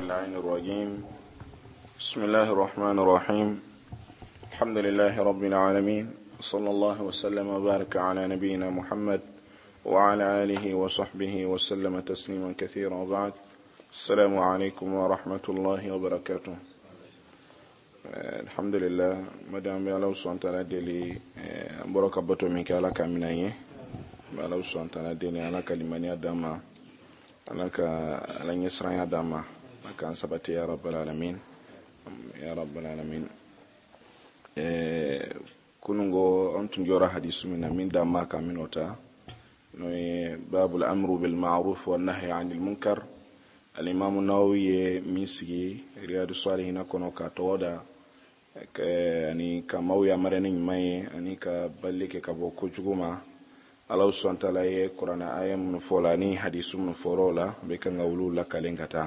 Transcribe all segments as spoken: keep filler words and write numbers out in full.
اللعين الرجيم. بسم الله الرحمن الرحيم. الحمد لله رب العالمين، صلى الله وسلم وبارك على نبينا محمد وعلى آله وصحبه وسلم تسليما كثيرا، وبعد. السلام عليكم ورحمة الله وبركاته. الحمد لله مدام الله سبحانه وتعالى دلي بركة بتو ميكالا كامينايه الله سبحانه وتعالى دلي على كلمانيا داما على ك على يسرا داما كان سبتي يا رب العالمين يا رب العالمين. كنونغو أنتم جورا حديث من من داما كامينوتا باب الأمر بالمعروف والنهي عن المنكر. الإمام النووي ميسي رياض الصالحين كونو كاتودا يعني كماوي أمرني ماي يعني كبلك كبوكو جوما الله سبحانه وتعالى قرآن آية من فلاني حديث من فرولا بكن أولو لك لينكتا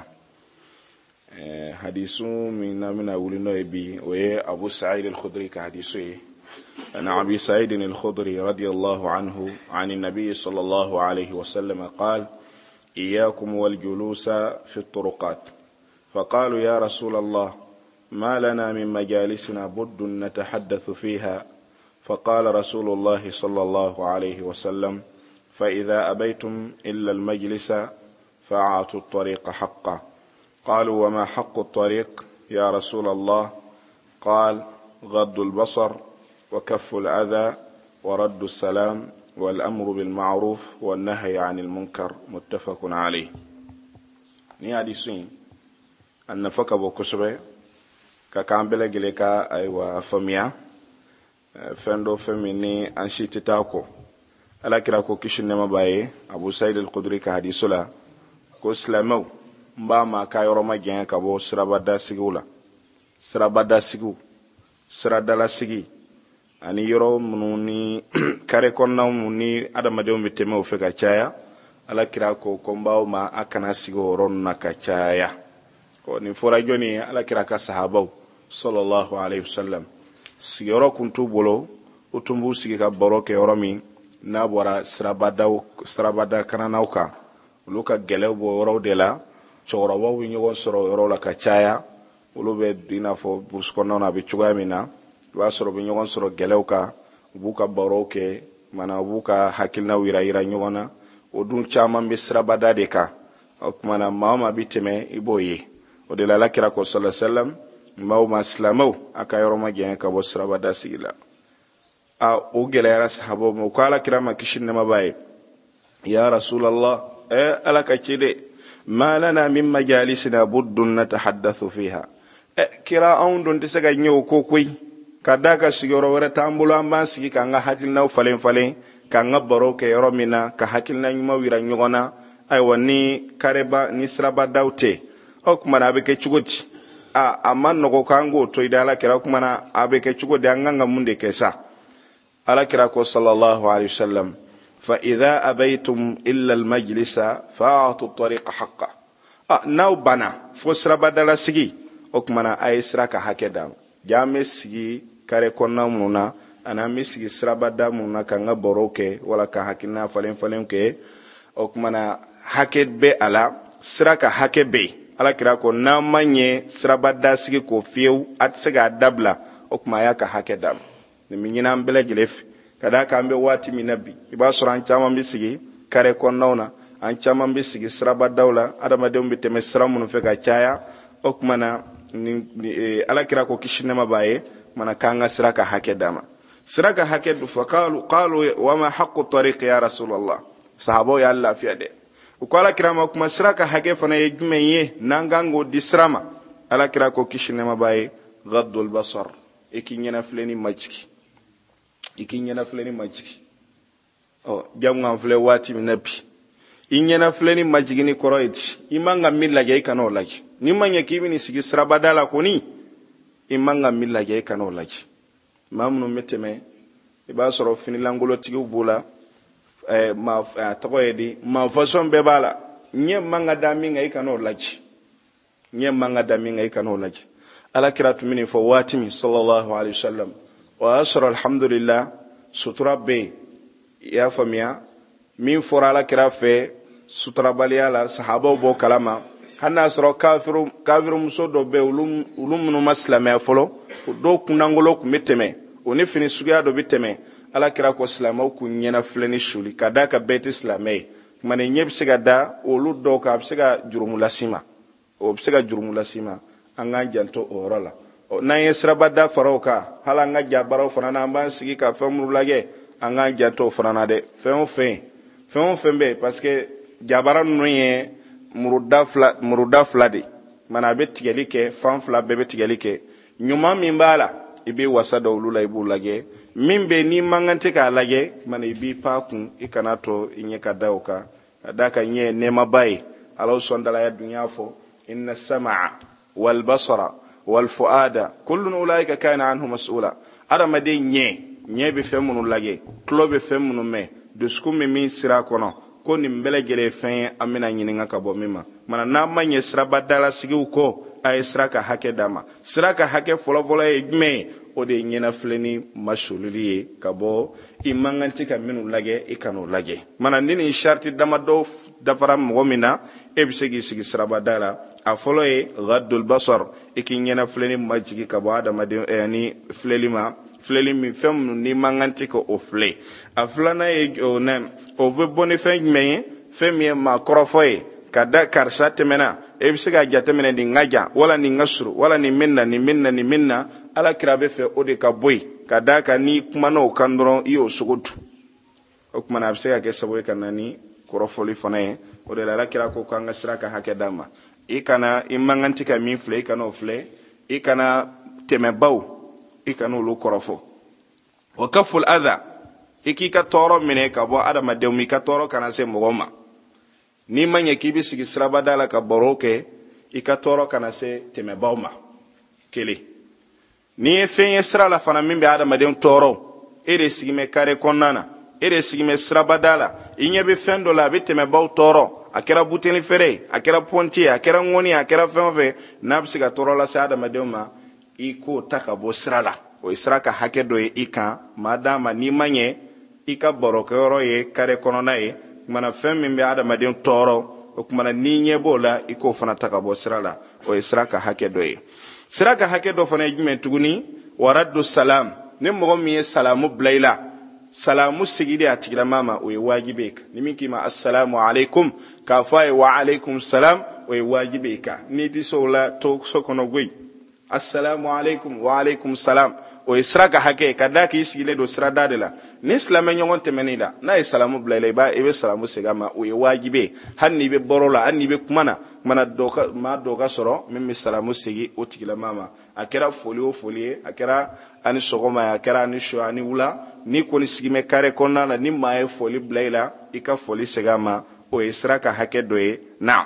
حديث من من أولنا يبي وهي أبو سعيد الخدري كحديثه أن أبي سعيد الخدري رضي الله عنه عن النبي صلى الله عليه وسلم قال: إياكم والجلوس في الطرقات. فقالوا: يا رسول الله، ما لنا من مجالسنا بد نتحدث فيها. فقال رسول الله صلى الله عليه وسلم: فإذا أبيتم إلا المجلس فأعطوا الطريق حقه. قالوا: وما حق الطريق يا رسول الله؟ قال: غض البصر وكف الأذى ورد السلام والأمر بالمعروف والنهي عن المنكر. متفق عليه. ni hadisin an nafaka bo kusbe ka kambele gele ka aywa famia fendo femini an shitita ko ala kira ko kishinne mabaye Abu Sa'id al-Khudri ka hadisula ko islamaw mba ma ka yoro ma gen ka bo sirabada sigula sirabada sigu siradala sigi ani yoro mununi kare konna muni adama de miteme o fe ka chaya ala kira ko kombaw ma akana sigo ron na ka chaya ko ni fora joni ala kira ka sahabaw sallallahu alaihi wasallam sigoro kuntu bolo utumbu sigi ka boroke yoromi na bora sirabada sirabada kana nauka luka gelew bo woro de la choro wo wi nyogon soro yoro la ka chaya ulube dina fo busko nona bi chugamina wa soro bi nyogon soro gelew ka buka boroke mana buka hakilna wira ira nyogona odun chama be sirabada de ka mana mama biteme iboye o de la lakira ko sallallahu alaihi wasallam mawma islamaw akayoro ma gen ka bo sirabada sigila a o gelera sahabo mo kala kirama kishinne mabaye ya rasulullah e alaka chide ma lana min majalisina buddun natahaddathu fiha e kira on don tisaga nyew ko koy kadaka sigoro wara tambulo amba sigi kanga hatilna falen falen kanga baroke yoromina ka hakilna nyuma wira nyogona ay woni kareba ni sraba daute o kuma na be ke chugoti a amma nogo kango to idala kira kuma na abe ke chugodi anganga munde kesa ala kira ko sallallahu alaihi wasallam fa idha abaytum illa al majlisa fa'atu at-tariq haqqa a naw bana fo sraba dala sigi o kuma na ay sraka hakeda jame sigi kare konna muna ana misigi srabada muna kanga boroke wala ka hakina falen falen ke o kuma na haket be ala sraka hakebe ala kira ko na manye srabada sigi ko fiu at sega dabla o kuma ya ka hakedam ni minyina mbele gelef kada ka ambe wati minabi iba suran chama misigi kare konna an chama misigi srabada wala adama de umbe teme sramun fe ka chaya o kuma na ni ala kira ko kishine mabaye mana kanga siraka hake dama siraka hake du faqalu qalu wama haqqu tariq ya rasulullah sahabo ya allah fi ade ukala kirama kuma siraka hake fana yejumeye nangango disrama ala kira ko kishine mabaye ghaddul basar ikinyana fleni majiki ikinyana fleni majiki o jamwa fle wati minabi inyana fleni majiki ni koroiti imanga millaje ikano laji ni manya kimi ni sigi sirabadala koni imanga millaje kano laji mamnu meteme iba soro fini langolo tigi bula eh ma toyedi ma façon be bala nye manga dami ngai kano laji nye manga dami ngai kano laji ala kiratu mini fo watimi sallallahu alaihi wasallam wa asra alhamdulillah sutura be ya famia min fora ala kirafe sutura baliala sahaba bo kalama hana soro kafiru kafiru muso do be ulum ulum no maslama folo do kunangolo ku meteme oni fini sugiya do biteme ala kira ko islama ku nyena fleni shuli kada ka bet islamay mane nyeb siga da olu do ka siga jurumu lasima o siga jurumu lasima anga janto orala na yesra badda faroka hala nga jabaro fanana ban sigi ka famru lage anga janto fanana de fen fen fen fen be parce que jabara no ye muruda fla muruda fladi mana be tigelike fan fla be be tigelike nyuma mimbala ibe wasada ulula ibu lage mimbe ni mangante ka lage mana ibi pa kun ikanato inye kadauka daka nye nema bai ala sondala ya dunya fo inna sam'a wal basara wal fuada kullun ulaika kana anhu mas'ula ada made nye nye be femunu lage klo be femunu me de skumi min sira kono ko ni mbele gele fen amina nyininga ka bo mima mana na manye sira badala sigi ko ay sira ka hake dama sira ka hake folo folo e me o de nyina fleni mashuluriye ka bo imanganti ka minu lage ikano lage mana nini sharti dama do dafara mogomina e bisigi sigi sira badala a folo e ghaddul basar ikinyina fleni majigi ka bo adama de yani flelima flelimi fem ni manganti ko o fle a flana e o nem o ve boni fen me fem ma korofoy kada karsa temena e bisiga jatemena di ngaja wala ni ngasru wala ni minna ni minna ni minna ala kirabe fe o de ka boy kada ka ni kuma no kandro iyo sugutu o kuma na bisiga ke sabo kanani korofoli fane o de la kira ko kanga siraka hake dama e kana imanganti ka min fle kana o fle e kana teme baw ikanu lu korofo wa kaful adha ikika toro mine ka bo adama de mi ka toro kana se mogoma ni manye kibi sigi sraba dala ka boroke ika toro kana se teme bawma kele ni fenye sra la fana mimbe adama de toro ere sigi me kare konana ere sigi me sraba dala inye be fendo la be teme baw toro akera buteni fere akera ponti akera ngoni akera fenfe nabsiga toro la sa adama de ma iko taka bo srala o israka hake do e ika madama ni manye ika boroke oro ye kare konona e mana fem mimbe adama den toro o kuma ni nyebola iko fana taka bo srala o israka hake do e sraka hake do fana jume tuguni waraddu salam ne mo mi salamu blayla salamu sigide atigila mama o wajibeka nimiki ma assalamu alaikum ka fa wa alaikum salam o wajibeka ni ti sola to sokono goi assalamu alaikum wa alaikum salam o israka hake kadaki isigile do srada de la ni islame nyongon temenida na isalamu blayla ba ebe salamu segama o wajibe hanni be borola hanni be kumana mana doka ma doka soro mimmi salamu sigi o tigila mama akera foli o foli akera ani sogoma akera ani sho ani wula ni koni sigime kare konna na ni mae foli blayla ika foli segama o israka hake doe na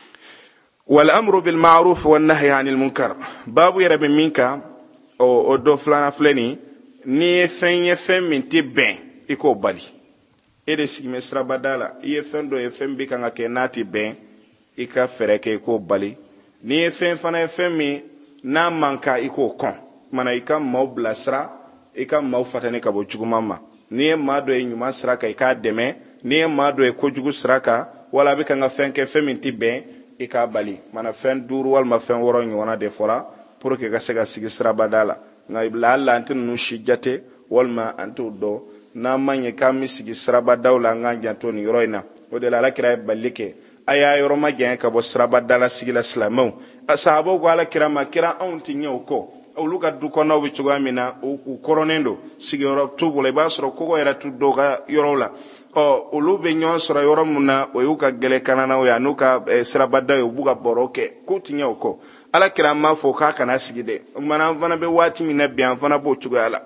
والأمر بالمعروف والنهي عن المنكر بابو يرب منك او دو فلانا فلاني ني فين يفهم من تبين اكو بالي ede sigi mesra badala iye fen do e fen bi kanga ke nati ben ika fereke ko bali ni e fen fana e fen mi na manka iko kon mana ika mo blasra ika mo fatane ka bo jugumama ni e ma do e nyuma sraka ika deme ni e ma do e ko jugu sraka wala bi kanga fen ke fen min tiben ika bali mana fen duru wal ma fen woro nyona de fora pour que ga sega sigi sra badala na ibla alla antin nu shijate wal ma antu do na manye kami sigi sra badawla nga janto ni roina o de la la kira balike aya yoro ma gen ka bo sra badala sigi la slamo asabo ko ala kira ma kira onti nyoko o luka du ko no bi chugamina o koronendo sigi yoro tubule basro ko era tuddo ga yorola o ulube nyon sura yoro muna o yuka gele kanana o yanuka e, sra badayo buga boroke ko tinya ko ala kira ma fo ka kana sigide mana vana be wati mi na bian vana bo chugala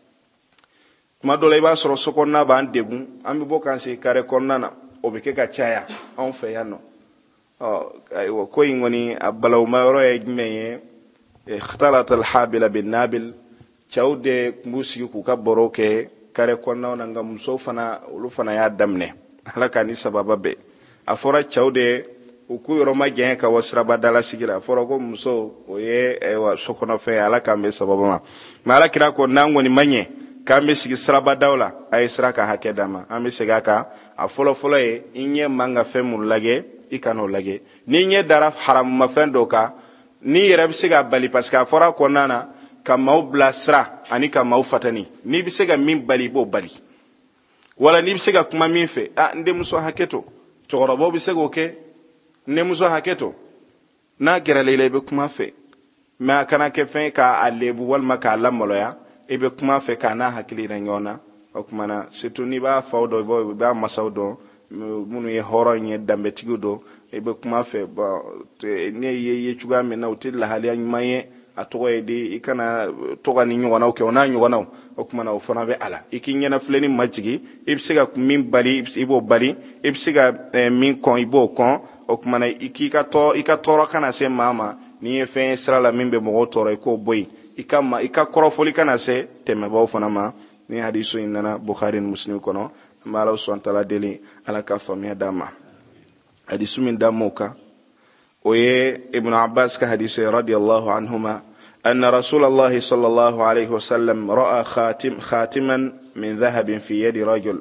ma dole ba soro sokonna ba andebu ambi bo kan se kare konnana o be ke ka chaya on fe yano o ay wo ko ingoni abalaw ma yoro e gmeye ikhtalat al habila bin nabil chawde musi ku ka boroke kare konna ona ngam so fana ulu fana ya damne halaka ni sababa be afora chawde uku yoro ma gen ka wasra badala sigira afora ko muso oye e wa sokona fe halaka me sababa ma mala kira ko nangoni manye kambe sigi sraba dawla ay sraka hake dama ambe sigaka a folo folo e inye manga fe mun lage ikano lage ni nye dara haram mafendo ka ni yɛrɛ bɛ se ka bali parce que a fɔra kɔnɔna na ka maaw bilasira ani ka maaw fatani n'i bɛ se ka min bali i b'o bali wala n'i bɛ se ka kuma min fɛ ah n denmuso hakɛ to cɛkɔrɔbaw bɛ se k'o kɛ n denmuso hakɛ to n'a gɛrɛla i la i bɛ kuma fɛ mais a kana kɛ fɛn k'a lebu walima k'a lamaloya i bɛ kuma fɛ k'a n'a hakili yira ɲɔgɔn na o tuma na surtout n'i b'a faw dɔn i b'a masaw dɔn minnu ye hɔrɔn ye danbetigiw dɔn i bɛ kuma fɛ bɔn ne ye ye cogoya min na o tɛ lahaliya ɲuman ye a tɔgɔ ye di i kana tɔgɔ ni ɲɔgɔnnaw kɛ o n'a ɲɔgɔnnaw o tuma na o fana bɛ a la i k'i ɲɛnafilɛni majigi i bɛ se ka min bali i b'o bali i bɛ se ka min kɔn i b'o kɔn o tuma na i k'i ka tɔ i ka tɔɔrɔ kana se maa ma n'i ye fɛn ye sira la min bɛ mɔgɔw tɔɔrɔ i k'o bɔ yen i ka ma i ka kɔrɔfɔli kana se tɛmɛbaaw fana ma ni hadiso in nana Bukhari ni Muslim kɔnɔ an bɛ Alahu subhanahu wa ta'ala deli Ala ka faamuya d'an ma hadisu min d'an m'o kan o ye Ibn Abbas ka hadisu ye radiyallahu anhuma anna Rasulullah sallallahu alayhi wa sallam ra'a khatim khatiman min dhahabin fi yadi rajul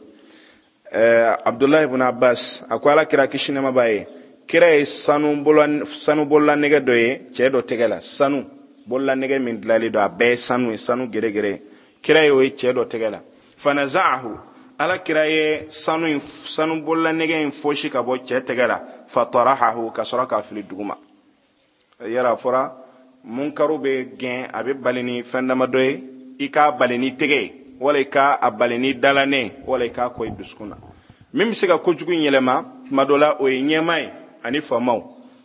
Abdullah ibn Abbas ako Ala kira kisi nɛɛma b'a ye kira ye sanu bolola nɛgɛ dɔ ye cɛ dɔ tɛgɛ la sanu bolola nɛgɛ min dilalen don a bɛɛ ye sanu ye sanu gɛrɛgɛrɛ kira ye o ye cɛ dɔ tɛgɛ la fanaza'ahu Ala kira ye sanu in sanu bolola nɛgɛ in fosi ka bɔ cɛ tɛgɛ la fatarahahu ka sɔrɔ k'a fili duguma yara fɔra munkaru bɛ gɛn a bɛ bali ni fɛn dama dɔ ye i k'a bali ni tɛgɛ ye wala i k'a a bali ni dalanɛ wala i k'a kɔ i dusukun na min bɛ se ka kojugu in yɛlɛma tuma dɔ la o ye ɲɛmaa ye ani faamaw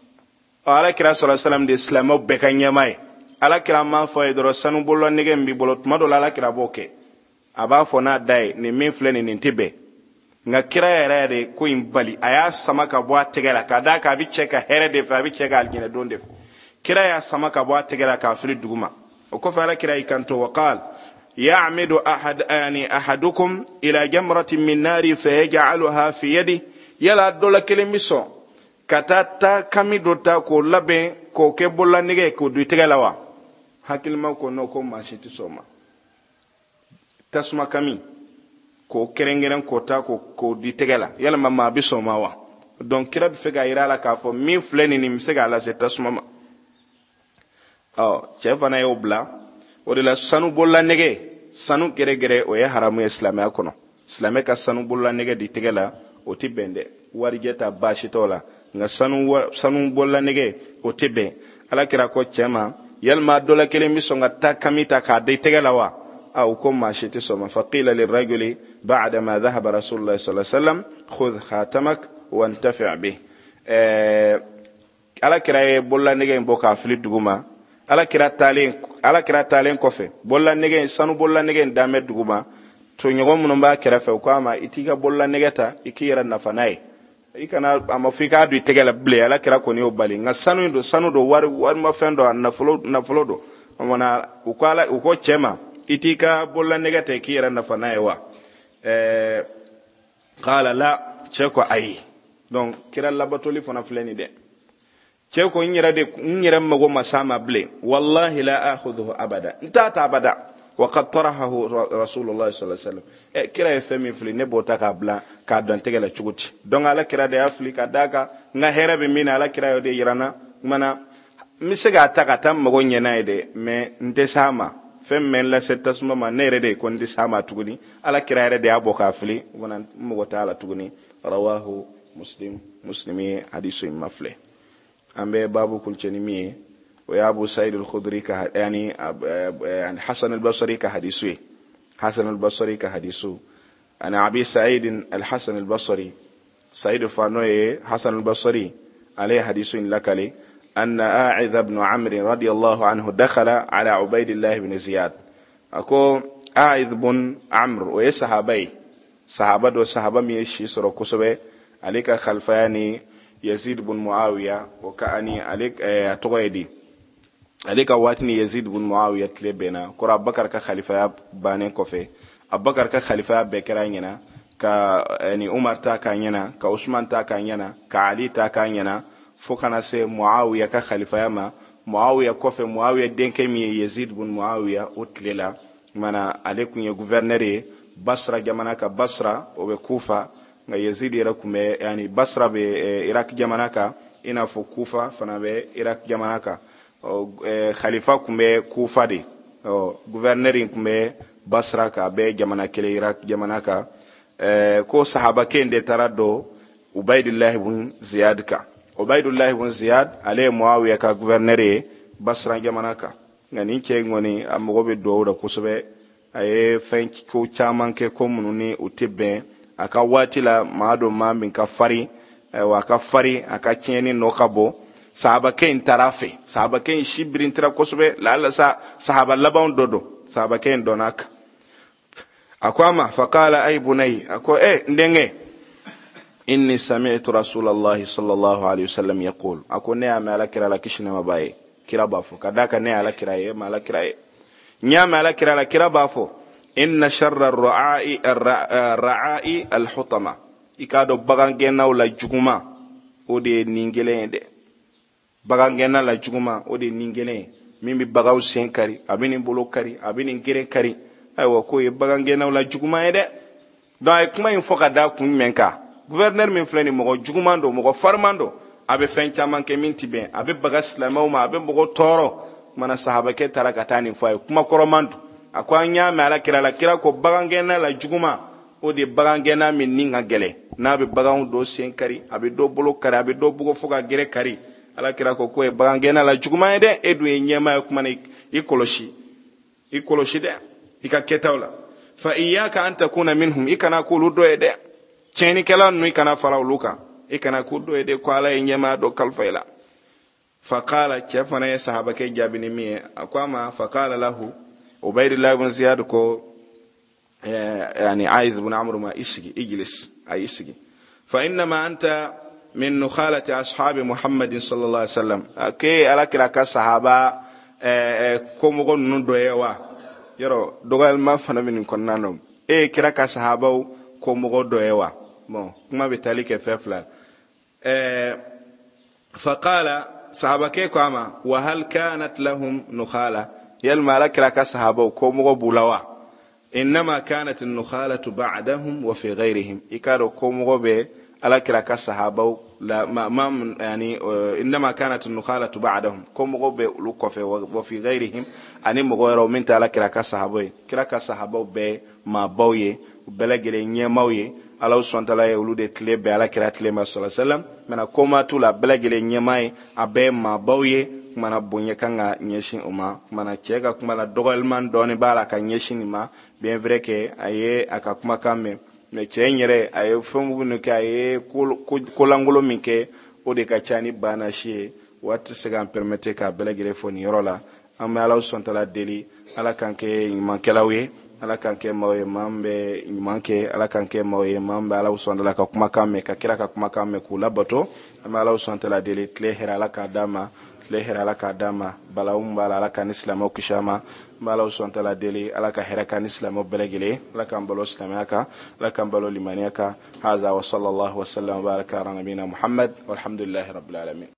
Ala kira sallallahu alaihi wasallam de silamɛw bɛɛ ka ɲɛmaa ye Ala kira m'a fɔ ye dɔrɔn sanu bolola nɛgɛ min b'i bolo tuma dɔ la Ala kira b'o kɛ a b'a fɔ n'a da ye nin min filɛ nin nin tɛ bɛn nka kira yɛrɛ de ko in bali a y'a sama ka bɔ a tɛgɛ la k'a d'a kan a bɛ cɛ ka hɛrɛ de fɛ a bɛ cɛ ka alijinɛdon de fɛ kira y'a sama ka bɔ a tɛgɛ la k'a fili duguma o kɔfɛ Ala kira y'i kanto wa qala ya'midu ahad yani ahadukum ila jamratin min nari fayaj'aluha fi yadi yala dɔ la kelen bɛ sɔn ka taa ta kami dɔ ta k'o labɛn k'o kɛ bolola nɛgɛ ye k'o don i tɛgɛ la wa hakilimaw ko n'o ko maa si tɛ sɔn o ma tasuma kami k'o kɛrɛnkɛrɛn k'o ta k'o di tɛgɛ la yalima maa bɛ sɔn o ma wa donc kira bɛ fɛ k'a yira a la k'a fɔ min filɛ nin nin bɛ se k'a lase tasuma ma ɔ cɛ fana y'o bila o de la sanu bolola nɛgɛ sanu gɛrɛgɛrɛ o ye haramu ye silamɛya kɔnɔ silamɛ ka sanu bolola nɛgɛ di tɛgɛ la o tɛ bɛn dɛ warijɛ ta baasi t'o la nka sanu sanu bolola nɛgɛ o tɛ bɛn Ala kira ko cɛ ma yalima dɔ la kelen bɛ sɔn ka ta kami ta k'a di tɛgɛ la wa أو كم ما شئت سوما فقيل للرجل بعدما ذهب رسول الله صلى الله عليه وسلم خذ خاتمك وانتفع به ala kira ye bolla nege bo ka fili duguma ala kira talen ala kira talen kofe bolla nege sanu bolla nege dame duguma to nyogo mun ba kira fe ko ama itika bolla nege ta ikira nafa nay ikana amafika du tegela ble ala kira ko ni obali nga sanu do sanu do war war ma fendo na folo na folo do mona ukala uko chema itika bolla nege ta ikira nafa nay wa eh qala la cheko ay donc kira labatoli fona fleni de cheko nyira de nyira mago masama ble wallahi la akhudhu abada ntata abada وقد طرحه رسول الله صلى الله عليه وسلم كلا يفهم فلي نبوتا كابلا كادان تيغلا تشوتي دون على كرا دي افريكا داكا nga hera be mina ala kira yo de yirana mana misega ataka tam mago nyena de me nte sama fem men la setasuma ma nere de kon di sama tuguni ala kira yere de aboka afli wana mo taala tuguni rawahu muslim muslimi hadithu mafle ambe babu kulcheni mi ويا أبو سعيد الخدري كه يعني يعني حسن البصري كحديثه حسن البصري كحديثه أنا أبي سعيد الحسن البصري سعيد فانوي حسن البصري عليه حديث لك لي أن أعذ بن عمرو رضي الله عنه دخل على عبيد الله بن زياد أكو أعذ بن عمرو ويسحابي صحابة وصحابة ميشي سرو كسبه عليك خلفاني يزيد بن معاوية وكأني عليك أتغيدي alika watni yazid ibn muawiya tlebena kora abubakar ka khalifa ya banen kofe abubakar ka khalifa ya bekera nyana ka yani umar ta ka nyana ka usman ta ka nyana ka ali ta ka nyana fo kana se muawiya ka khalifa ya ma muawiya kofe muawiya denke mi yazid ibn muawiya otlela mana alekun ye gouverneur basra jamana ka basra o be kufa Yazid yɛrɛ kun bɛ yani Basra bɛ Iraq jamana kan i n'a fɔ Kufa fana bɛ Iraq jamana kan khalifa kun bɛ Kufa de gouverneur in kun bɛ Basra kan a bɛ jamana kelen Iraq jamana kan ko sahaba kɛ de taara dɔ Ubaydullah ibn Ziyad kan Ubaydullah ibn Ziyad ale ye Muawiya ka gouverneur ye Basra jamana kan nka nin cɛ in kɔni a mago bɛ duwawu la kosɛbɛ a ye fɛn ko caman kɛ ko minnu ni u tɛ bɛn a ka waati la maa dɔ maa min ka farin wa a ka farin a ka tiɲɛni nɔ ka bɔ sahabakɛ in taara a fɛ sahabakɛ in si birintira kosɛbɛ la'alla sa sahaba labanw dɔ don sahabakɛ in dɔnna a kan a ko a ma faqala ay bunay a ko eh n denkɛ inni sami'tu rasulallahi sallallahu alaihi wasallam yaqul a ko ne y'a mɛn alakira la kisi nɛɛma b'a ye kira b'a fɔ ka d'a kan ne ye alakira ye ma alakira ye n y'a mɛn alakira la kira b'a fɔ inna sharra ar-ra'i ar-ra'i al-hutama ikado bagangɛnnaw la juguma o de ye nin kelen ye dɛ bagangɛnna la juguma o de ye nin kelen ye min bɛ bagaw sen kari a bɛ nin bolo kari a bɛ nin gere kari ayiwa k'o ye bagangɛnnaw la juguma ye dɛ donc a ye kuma in fɔ ka da kun jumɛn kan gouverneur min filɛ nin mɔgɔ juguman don mɔgɔ fariman don a bɛ fɛn caman kɛ min tɛ bɛn a bɛ baga silamɛw ma a bɛ mɔgɔ tɔɔrɔ mana sahabakɛ taara ka taa nin fɔ a ye kuma kɔrɔman don a ko an y'a mɛn alakira la kira ko bagangɛnna la juguma o de ye bagangɛnna min ni ka gɛlɛn n'a bɛ baganw dɔ sen kari a bɛ dɔ bolo kari a bɛ dɔ bugo fɔ ka gere kari alakira ko k'o ye bagangɛnna la juguma ye dɛ e dun ye ɲɛmaa ye kuma na i kɔlɔsi i kɔlɔsi dɛ i ka kɛtaw la fa iyyaka an takuna minhum i kana k'olu dɔ ye dɛ tiɲɛnikɛla ninnu i kana fara olu kan i kana k'u dɔ ye dɛ ko ala ye ɲɛmaa dɔ kalifa i la faqala cɛ fana ye sahabakɛ jaabi ni min ye a ko a ma faqala lahu Ubaydullah ibn Ziyad ko يعني عايز بن عمرو ما يسجي اجلس اي يسجي فانما انت من نخاله اصحاب محمد صلى الله عليه وسلم كي على كراك صحابه كوم غن دويوا يرو دوغال ما فنا من كنانو اي كراك صحابه كوم غ دويوا bon kuma bitali ke fefla فقال صحابه كما وهل كانت لهم نخاله يلما لك صحابه كوم غ بولوا إنما كانت النخالة بعدهم وفي غيرهم إكارو كومغو بي على كراكا صحابو لا ما, ما يعني إنما كانت النخالة بعدهم كومغو بي لوكوفي وفي غيرهم أني مغيرو من على كراكا صحابوي كراكا صحابو بي ما بوي بلغري نيماوي على سنتلا يولود تلي بي على كرا تلي ما صلى الله عليه وسلم من كوما تولا بلغري نيماي أبي ما بوي mana bonye kanga nyeshin uma mana cheka kumala dogelman doni bala ka nyeshin ma bien vrai que aye akakuma kame me chenyere aye fomu nuke aye kolangolo minke o de ka chani bana shi wat segan permettre ka belagire foni rola amma ala sontala deli ala kanke mankelawe ala kanke mawe mambe manke ala kanke mawe mambe ala sontala ka kuma kame ka kira ka kuma kame ku labato amma ala sontala deli tle hera ala ka dama lehera ala ka dama balawum bala ala ka islamo kishama bala usonta la deli ala ka hera ka islamo belegele ala ka balo islamaka ala ka balo limaniaka hadha wa sallallahu wa sallam wa baraka ala nabina muhammad walhamdulillahi rabbil alamin.